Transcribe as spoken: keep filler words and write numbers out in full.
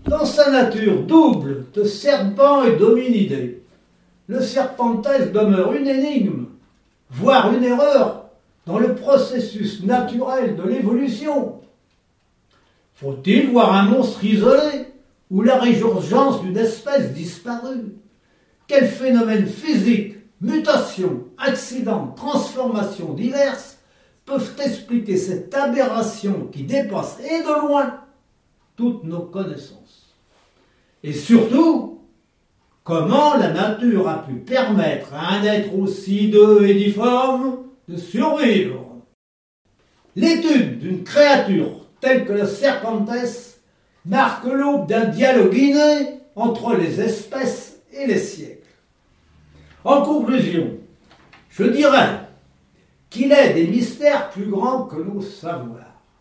Dans sa nature double de serpent et d'hominidé, le serpentès demeure une énigme, voire une erreur dans le processus naturel de l'évolution. Faut-il voir un monstre isolé ou la résurgence d'une espèce disparue? Quels phénomènes physiques, mutations, accidents, transformations diverses peuvent expliquer cette aberration qui dépasse et de loin toutes nos connaissances? Et surtout, comment la nature a pu permettre à un être aussi hideux et difforme de survivre? L'étude d'une créature telle que le serpentès marque l'aube d'un dialogue inné entre les espèces et les siècles. En conclusion, je dirais qu'il est des mystères plus grands que nos savoirs.